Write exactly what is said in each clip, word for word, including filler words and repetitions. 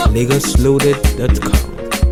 Lagos Loaded dot com.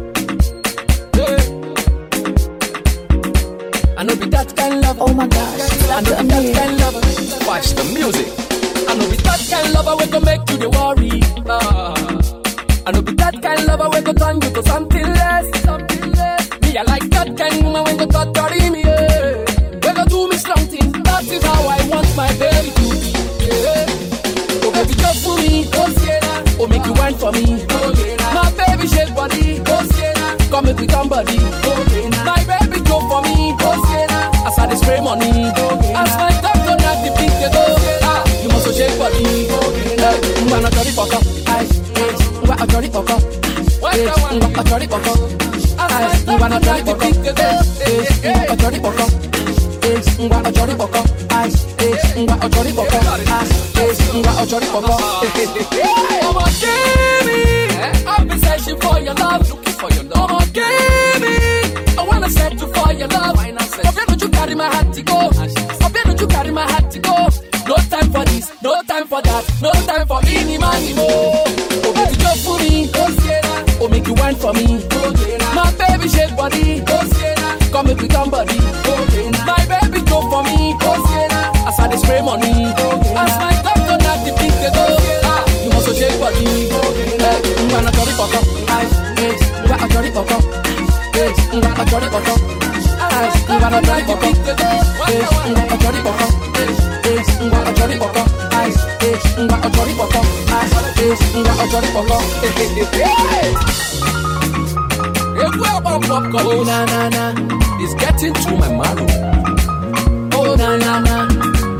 I know be that kind lover. Oh my gosh, I know be that kind lover. Watch the music. I know be that kind lover we go make you the worry. Ah. I know be that kind lover we go turn you to something less, something less. Me I like that kind woman when go torture me. Yeah. We go do me strong things. That is how I want my baby to be. Yeah. Oh baby, just for me, oh Sienna. Oh make you wine for me, oh Sienna. My baby shake body, oh Sienna. Come make we come body, oh Sienna. My baby go for me, oh Sienna. As I dey spray money, oh Sienna. As my doctor not the big they go, ah, you must shake body, oh Sienna. Mwa na jolly poko, ice, ice. Mwa a jolly poko, ice. Mwa a jolly poko, ice. Mwa na jolly poko, ice. Mwa a jolly poko, ice. Mwa a jolly poko, ice. Mwa a jolly poko, ice. Mwa a jolly poko. Come on, give me. I've been searching for your love, looking for your love. Come on, give me. I wanna set you for your love. Forget don't you carry my heart to go. Forget don't you carry my heart to go. No time for this, no time for that, no time for any money more. Oh baby, just for me, oh Sienna. Oh make you wine for me, oh Sienna. My baby shake body, oh Sienna. Come make we come body, oh Sienna. My baby go for me, oh Sienna. As I dey spray money, oh Sienna. As my doctor not the big they go, ah, you must shake body, oh Sienna. Mwa na jolly poko, ice, ice. Mwa a jolly poko, ice. Mwa a jolly poko, ice. Mwa na jolly poko, ice. Mwa a jolly poko, ice. Mwa a jolly poko, ice. Mwa a jolly poko, ice. Mwa a jolly poko. Oh na na na, it's getting to my marrow. Oh na na na,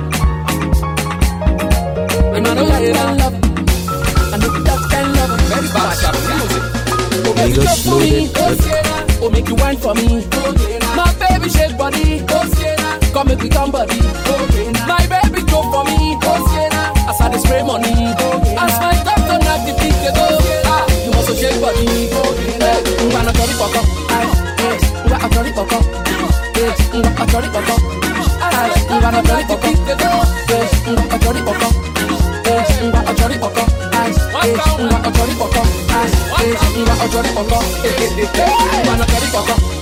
and I know that kind love. I know that kind love. Very bad sharp music. Oh baby, just for me, oh Sienna. Oh make you wine for me, oh Sienna. My baby shake body, oh Sienna. Come make we come body, oh Sienna. My baby go for me, oh Sienna. As I dey spray money, oh Sienna. As my doctor not the big they go, ah, you must shake body, oh Sienna. Mwa na jolly poko, ice, ice. Mwa a jolly poko, ice. Mwa a jolly poko, ice. Mwa na jolly poko, ice. Mwa a jolly poko, ice. Mwa a jolly poko, ice. Mwa a jolly poko, ice. Mwa a jolly poko, ice. Mwa a jolly poko.